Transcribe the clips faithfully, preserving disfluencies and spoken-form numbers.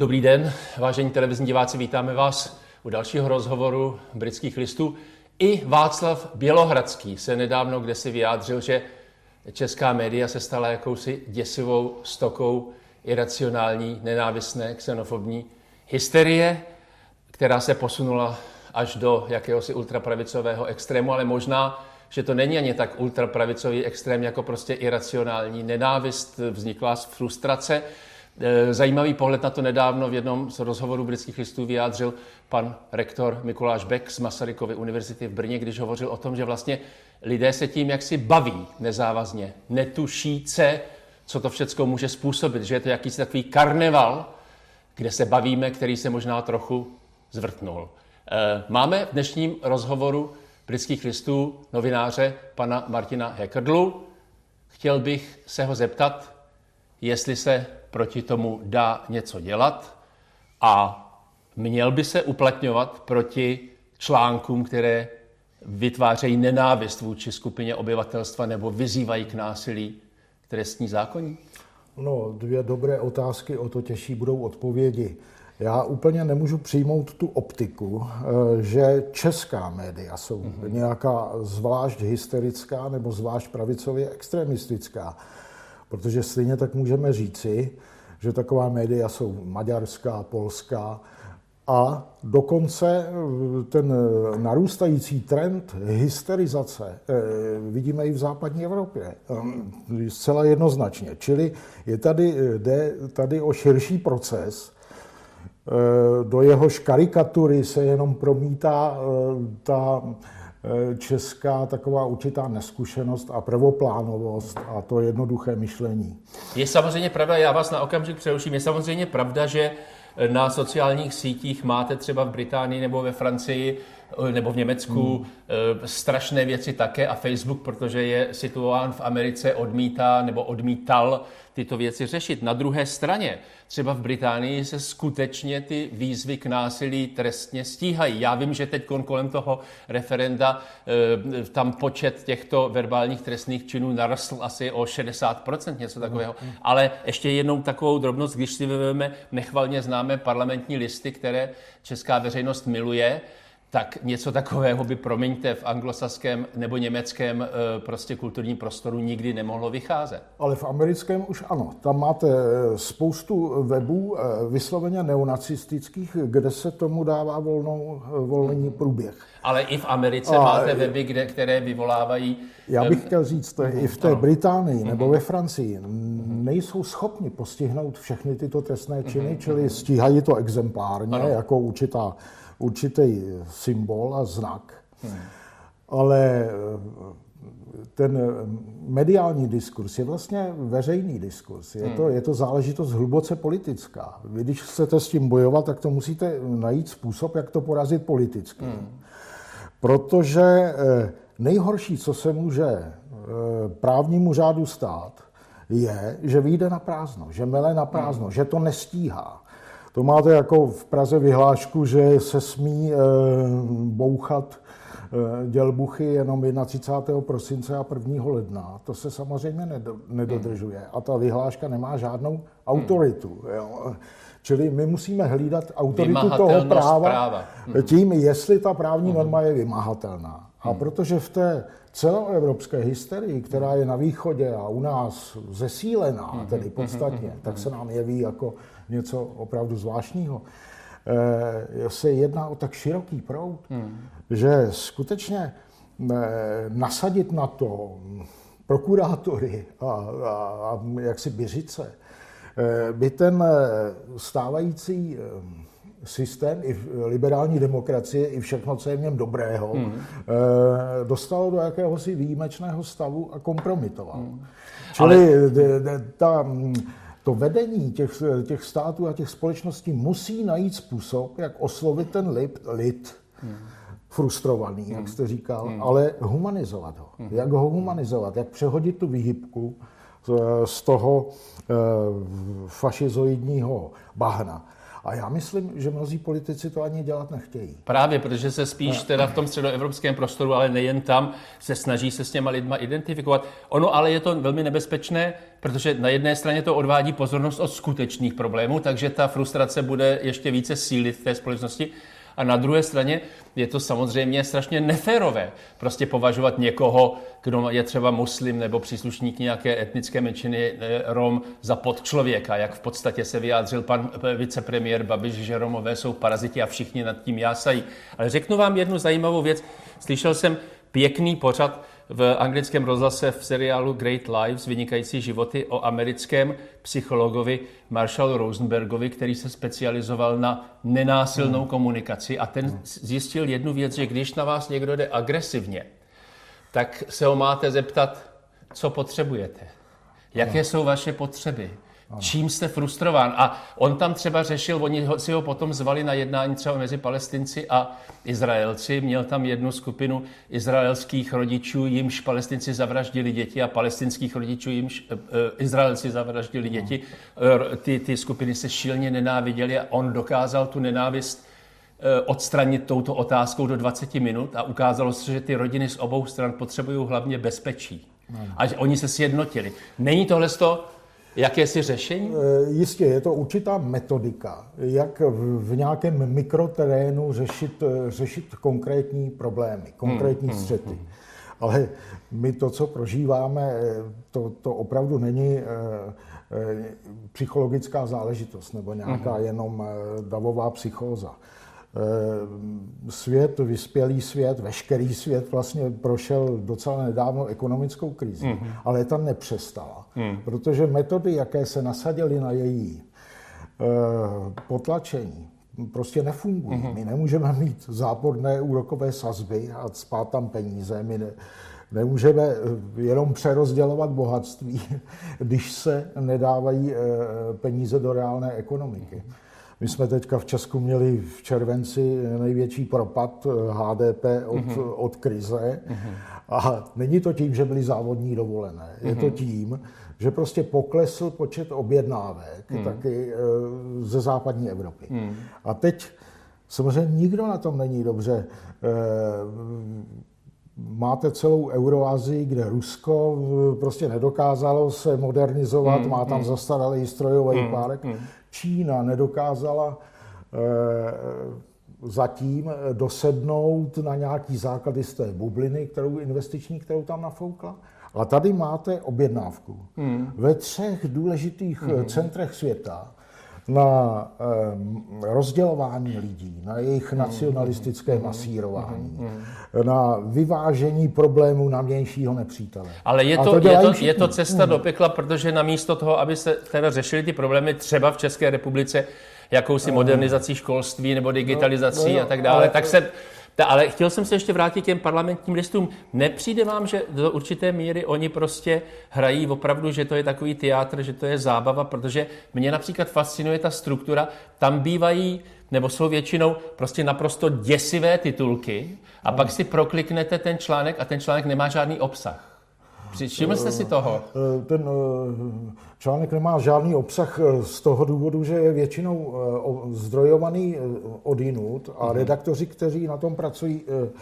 Dobrý den, vážení televizní diváci, vítáme vás u dalšího rozhovoru Britských listů. I Václav Bělohradský se nedávno kdesi vyjádřil, že česká média se stala jakousi děsivou stokou iracionální, nenávistné, xenofobní hysterie, která se posunula až do jakéhosi ultrapravicového extrému, ale možná, že to není ani tak ultrapravicový extrém, jako prostě iracionální nenávist, vzniklá z frustrace. Zajímavý pohled na to nedávno v jednom z rozhovorů Britských listů vyjádřil pan rektor Mikuláš Bek z Masarykovy univerzity v Brně, když hovořil o tom, že vlastně lidé se tím jaksi baví nezávazně, netušíce, co to všecko může způsobit, že je to jakýsi takový karneval, kde se bavíme, který se možná trochu zvrtnul. Máme v dnešním rozhovoru Britských listů novináře pana Martina Hekrdlu. Chtěl bych se ho zeptat, jestli se proti tomu dá něco dělat a měl by se uplatňovat proti článkům, které vytvářejí nenávist vůči skupině obyvatelstva nebo vyzývají k násilí, trestní zákoník? No, dvě dobré otázky, o to těžší budou odpovědi. Já úplně nemůžu přijmout tu optiku, že česká média jsou mm-hmm. nějaká zvlášť hysterická nebo zvlášť pravicově extremistická. Protože stejně tak můžeme říci, že taková média jsou maďarská, polská a dokonce ten narůstající trend hysterizace vidíme i v západní Evropě. Zcela jednoznačně. Čili je tady, jde tady o širší proces, do jehož karikatury se jenom promítá ta česká taková určitá neskušenost a prvoplánovost a to jednoduché myšlení. Je samozřejmě pravda, já vás na okamžik přeruším, je samozřejmě pravda, že na sociálních sítích máte třeba v Británii nebo ve Francii nebo v Německu hmm. strašné věci také a Facebook, protože je situován v Americe, odmítá nebo odmítal tyto věci řešit. Na druhé straně, třeba v Británii se skutečně ty výzvy k násilí trestně stíhají. Já vím, že teď kolem toho referenda tam počet těchto verbálních trestných činů narostl asi o šedesát procent, něco takového. Hmm. Ale ještě jednou takovou drobnost, když si vezmeme nechvalně známé parlamentní listy, které česká veřejnost miluje, tak něco takového by, promiňte, v anglosaském nebo německém prostě kulturním prostoru nikdy nemohlo vycházet. Ale v americkém už ano. Tam máte spoustu webů vysloveně neonacistických, kde se tomu dává volnou, volný průběh. Ale i v Americe a máte weby, kde, které vyvolávají... Já bych chtěl říct, to i v té ano. Británii nebo ve Francii nejsou schopni postihnout všechny tyto trestné činy, čili stíhají to exemplárně ano. jako určitá určitý symbol a znak, hmm. ale ten mediální diskurs je vlastně veřejný diskurs. Je, hmm. to, je to záležitost hluboce politická. Vy, když chcete s tím bojovat, tak to musíte najít způsob, jak to porazit politicky. Hmm. Protože nejhorší, co se může právnímu řádu stát, je, že vyjde na prázdno, že mele na prázdno, hmm. že to nestíhá. To máte jako v Praze vyhlášku, že se smí e, bouchat e, dělbuchy jenom třicátého prvního prosince a prvního ledna. To se samozřejmě nedodržuje. A ta vyhláška nemá žádnou autoritu. Jo. Čili my musíme hlídat autoritu toho práva, práva tím, jestli ta právní norma je vymahatelná. A protože v té celoevropské hysterii, která je na východě a u nás zesílená, tedy podstatně, tak se nám jeví jako něco opravdu zvláštního, se jedná o tak široký proud, že skutečně nasadit na to prokurátory a, a, a jaksi běžice by ten stávající systém i liberální demokracie, i všechno, co je v něm dobrého, hmm. dostalo do jakéhosi výjimečného stavu a kompromitovalo. Hmm. Čili Ale... ta, to vedení těch, těch států a těch společností musí najít způsob, jak oslovit ten lid, lid hmm. frustrovaný, hmm. jak jste říkal, hmm. ale humanizovat ho. Hmm. Jak ho humanizovat, jak přehodit tu výhybku z toho fašizoidního bahna. A já myslím, že mnozí politici to ani dělat nechtějí. Právě, protože se spíš teda v tom středoevropském prostoru, ale nejen tam, se snaží se s těma lidma identifikovat. Ono ale je to velmi nebezpečné, protože na jedné straně to odvádí pozornost od skutečných problémů, takže ta frustrace bude ještě více sílit v té společnosti. A na druhé straně je to samozřejmě strašně neférové prostě považovat někoho, kdo je třeba muslim nebo příslušník nějaké etnické menšiny Rom za podčlověka, jak v podstatě se vyjádřil pan vicepremiér Babiš, že Romové jsou paraziti a všichni nad tím jásají. Ale řeknu vám jednu zajímavou věc. Slyšel jsem pěkný pořad v anglickém rozhlase v seriálu Great Lives, vynikající životy, o americkém psychologovi Marshallu Rosenbergovi, který se specializoval na nenásilnou hmm. komunikaci a ten zjistil jednu věc, že když na vás někdo jde agresivně, tak se ho máte zeptat, co potřebujete, jaké jsou vaše potřeby, čím jste frustrován. A on tam třeba řešil, oni si ho potom zvali na jednání třeba mezi Palestinci a Izraelci. Měl tam jednu skupinu izraelských rodičů, jimž Palestinci zavraždili děti a palestinských rodičů, jimž uh, Izraelci zavraždili děti. Uh, ty, ty skupiny se šíleně nenáviděly a on dokázal tu nenávist uh, odstranit touto otázkou do dvacet minut a ukázalo se, že ty rodiny z obou stran potřebují hlavně bezpečí. A že oni se sjednotili. Není tohle to jakési řešení? Jistě, je to určitá metodika, jak v nějakém mikroterénu řešit, řešit konkrétní problémy, konkrétní hmm, střety. Hmm, hmm. Ale my to, co prožíváme, to, to opravdu není psychologická záležitost nebo nějaká hmm. jenom davová psychóza. Svět, vyspělý svět, veškerý svět vlastně prošel docela nedávno ekonomickou krizi, mm-hmm. ale tam nepřestala, mm. protože metody, jaké se nasadily na její uh, potlačení, prostě nefungují. Mm-hmm. My nemůžeme mít záporné úrokové sazby a spát tam peníze, my ne, nemůžeme jenom přerozdělovat bohatství, když se nedávají uh, peníze do reálné ekonomiky. Mm-hmm. My jsme teďka v Česku měli v červenci největší propad H D P od, mm-hmm. od krize. Mm-hmm. A není to tím, že byly závodní dovolené. Je mm-hmm. to tím, že prostě poklesl počet objednávek mm. taky ze západní Evropy. Mm. A teď samozřejmě nikdo na tom není dobře. Máte celou Euroazii, kde Rusko prostě nedokázalo se modernizovat, mm. má tam mm. zastaralý strojový mm. park. Mm. Čína nedokázala e, zatím dosednout na nějaký základy z té bubliny, kterou investiční, kterou tam nafoukla. A tady máte objednávku. Hmm. Ve třech důležitých hmm. centrech světa na e, rozdělování lidí, na jejich hmm. nacionalistické hmm. masírování, hmm. na vyvážení problémů na vnějšího nepřítele. Ale je to, to, je to, je to cesta hmm. do pekla, protože namísto toho, aby se teda řešily ty problémy třeba v České republice, jakousi modernizací školství nebo digitalizací no, no, a tak dále, ale, tak se... Ta, ale chtěl jsem se ještě vrátit k těm parlamentním listům. Nepřijde vám, že do určité míry oni prostě hrají opravdu, že to je takový teátr, že to je zábava, protože mě například fascinuje ta struktura. Tam bývají, nebo jsou většinou prostě naprosto děsivé titulky a no. pak si prokliknete ten článek a ten článek nemá žádný obsah. Všiml jste si toho? Ten článek nemá žádný obsah z toho důvodu, že je většinou zdrojovaný odjinud a redaktoři, kteří na tom pracují,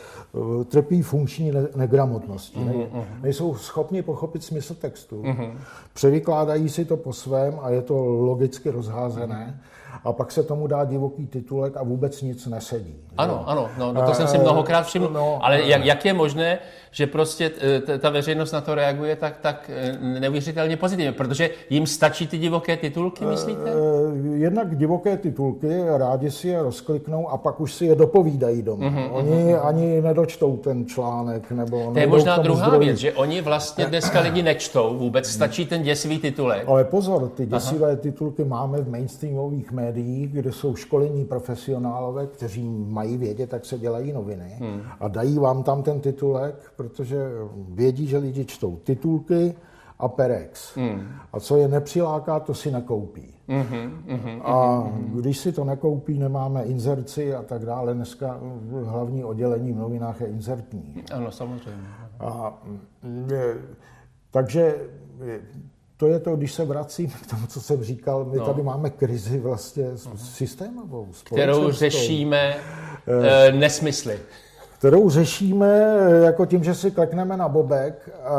trpí funkční negramotností. Uh-huh. Nejsou schopni pochopit smysl textu. Uh-huh. Převykládají si to po svém a je to logicky rozházené. Uh-huh. A pak se tomu dá divoký titulek a vůbec nic nesedí. Ano, jo? ano, no, no to jsem si mnohokrát všiml. No, ale jak, jak je možné, že prostě t, ta veřejnost na to reaguje tak, tak neuvěřitelně pozitivně? Protože jim stačí ty divoké titulky, myslíte? Jednak divoké titulky, rádi si je rozkliknou a pak už si je dopovídají doma. Uh-huh, oni uh-huh. ani nedočtou ten článek. Nebo to je možná druhá zdroji. věc, že oni vlastně dneska lidi nečtou vůbec, stačí ten děsivý titulek. Ale pozor, ty děsivé Aha. titulky máme v mainstreamových médiích, kde jsou školení profesionálové, kteří mají vědět, jak se dělají noviny hmm. a dají vám tam ten titulek, protože vědí, že lidi čtou titulky a perex. Hmm. A co je nepřiláká, to si nekoupí. Mm-hmm, mm-hmm, a mm-hmm. když si to nekoupí, nemáme inzerci a tak dále. Dneska hlavní oddělení v novinách je inzertní. Ano, samozřejmě. A, takže to je to, když se vracím k tomu, co jsem říkal, my no. tady máme krizi vlastně systémovou, kterou řešíme e, nesmysly. Kterou řešíme jako tím, že si klekneme na bobek a,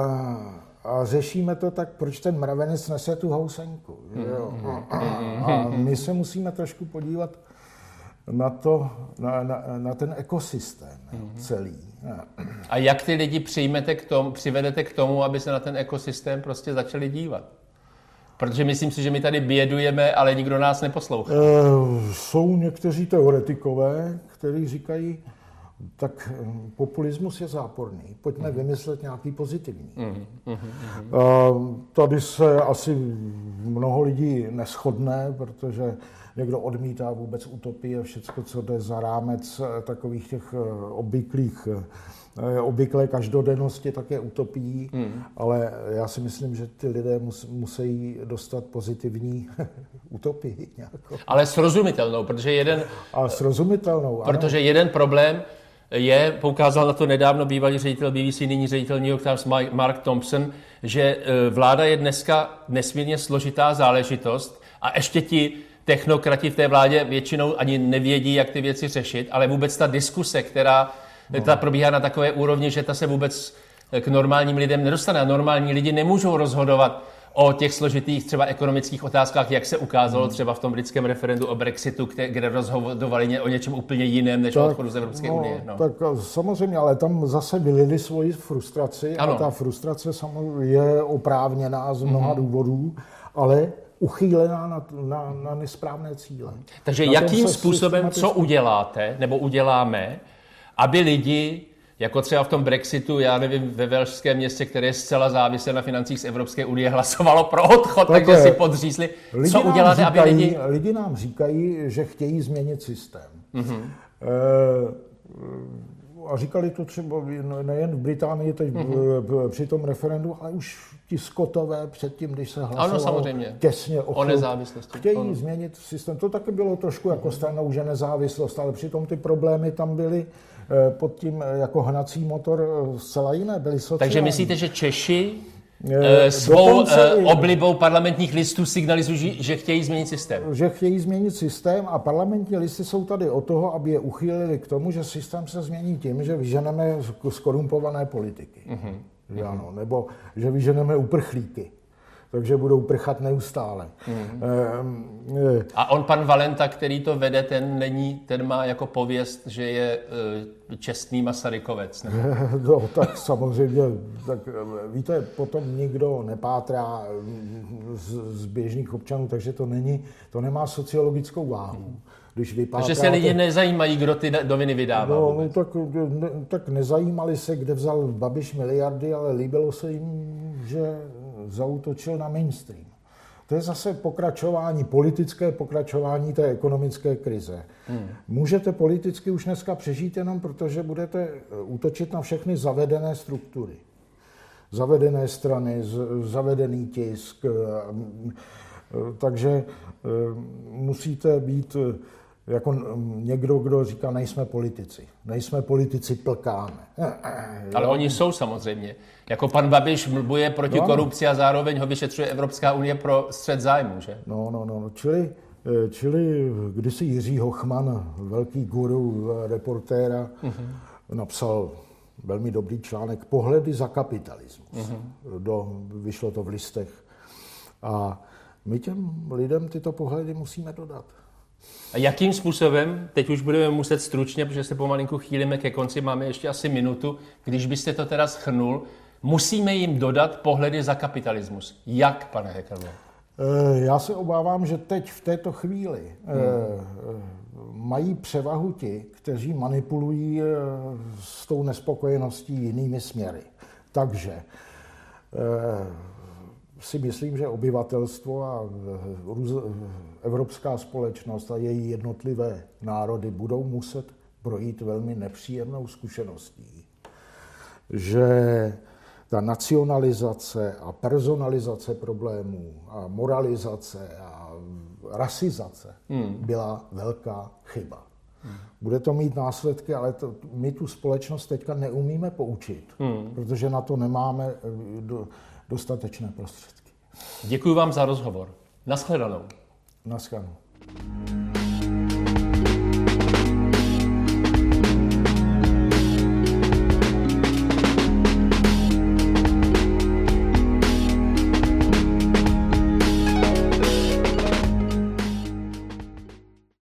a řešíme to tak, proč ten mravenec nese tu housenku. Jo? A, a my se musíme trošku podívat na, to, na, na, na ten ekosystém celý. A jak ty lidi přijmete k tomu, přivedete k tomu, aby se na ten ekosystém prostě začali dívat? Protože myslím si, že my tady bědujeme, ale nikdo nás neposlouchá. E, jsou někteří teoretikové, kteří říkají, tak populismus je záporný, pojďme mm. vymyslet nějaký pozitivní. Mm. Mm. Mm. Tady se asi mnoho lidí neshodne, protože někdo odmítá vůbec utopii a všecko, co jde za rámec takových těch obvyklých, obvyklé každodennosti, tak je utopií, mm. ale já si myslím, že ty lidé mus, musí dostat pozitivní utopii nějakou. Ale srozumitelnou, protože jeden... A srozumitelnou, Protože ano. jeden problém je, poukázal na to nedávno bývalý ředitel B B C, nyní ředitel New York Times Mark Thompson, že vláda je dneska nesmírně složitá záležitost a ještě ti technokrati v té vládě většinou ani nevědí, jak ty věci řešit, ale vůbec ta diskuse, která no. ta probíhá na takové úrovni, že ta se vůbec k normálním lidem nedostane. A normální lidi nemůžou rozhodovat o těch složitých třeba ekonomických otázkách, jak se ukázalo třeba v tom britském referendu o Brexitu, kde rozhodovali o něčem úplně jiném než tak, o odchodu z Evropské no, unie. No. Tak samozřejmě, ale tam zase vylili svoji frustraci ano. a ta frustrace samozřejmě je oprávněná z mnoha mm-hmm. důvodů, ale uchýlená na, na, na nesprávné cíle. Takže na jakým způsobem, systematicky... co uděláte, nebo uděláme, aby lidi, jako třeba v tom Brexitu, já nevím, ve velšském městě, které je zcela závislé na financích z Evropské unie, hlasovalo pro odchod, tak takže je. si podřízli. Lidi co uděláte, říkají, aby lidi... Lidi nám říkají, že chtějí změnit systém. Mm-hmm. E, a říkali to třeba nejen v Británii, teď mm-hmm. při tom referendu, ale už ti Skotové předtím, když se hlasovalo těsně o, o nezávislosti. Chtějí ano. změnit systém. To taky bylo trošku jako stranou, že nezávislost, ale přitom ty problémy tam byly pod tím jako hnací motor zcela jiné, byly sociální. Takže myslíte, že Češi e, svou e, oblibou parlamentních listů signalizují, že chtějí změnit systém? Že chtějí změnit systém a parlamentní listy jsou tady o toho, aby je uchýlili k tomu, že systém se změní tím, že vyženeme skorumpované politiky. Mm-hmm. Ano, nebo že vyženeme uprchlíky. Takže budou prchat neustále. Mm. E, e, a on, pan Valenta, který to vede, ten není, ten má jako pověst, že je e, čestný Masarykovec. Ne? No, tak samozřejmě, tak víte, potom nikdo nepátrá z, z běžných občanů, takže to není, to nemá sociologickou váhu. Když vypátráte... Takže se lidi nezajímají, kdo ty noviny vydává. No, no tak, ne, tak nezajímali se, kde vzal Babiš miliardy, ale líbilo se jim, že zaútočil na mainstream. To je zase pokračování, politické pokračování té ekonomické krize. Hmm. Můžete politicky už dneska přežít jenom protože budete útočit na všechny zavedené struktury. Zavedené strany, zavedený tisk. Takže musíte být jako někdo, kdo říká, nejsme politici. Nejsme politici, plkáme. Ale oni jsou samozřejmě. Jako pan Babiš mluvuje proti no. korupci a zároveň ho vyšetřuje Evropská unie pro střet zájmu, že? No, no, no. Čili, čili kdysi Jiří Hochman, velký guru reportéra, uh-huh. napsal velmi dobrý článek Pohledy za kapitalismus. Uh-huh. Do, vyšlo to v Listech. A my těm lidem tyto pohledy musíme dodat. A jakým způsobem, teď už budeme muset stručně, protože se pomalinku chýlíme ke konci, máme ještě asi minutu, když byste to teda shrnul, musíme jim dodat pohledy za kapitalismus. Jak, pane Hekelbo? Já se obávám, že teď v této chvíli hmm. mají převahu ti, kteří manipulují s tou nespokojeností jinými směry. Takže si myslím, že obyvatelstvo a evropská společnost a její jednotlivé národy budou muset projít velmi nepříjemnou zkušeností, že ta nacionalizace a personalizace problémů a moralizace a rasizace hmm. byla velká chyba. Hmm. Bude to mít následky, ale to, my tu společnost teďka neumíme poučit, hmm. protože na to nemáme do, dostatečné prostředky. Děkuji vám za rozhovor. Naschledanou. Naschledanou.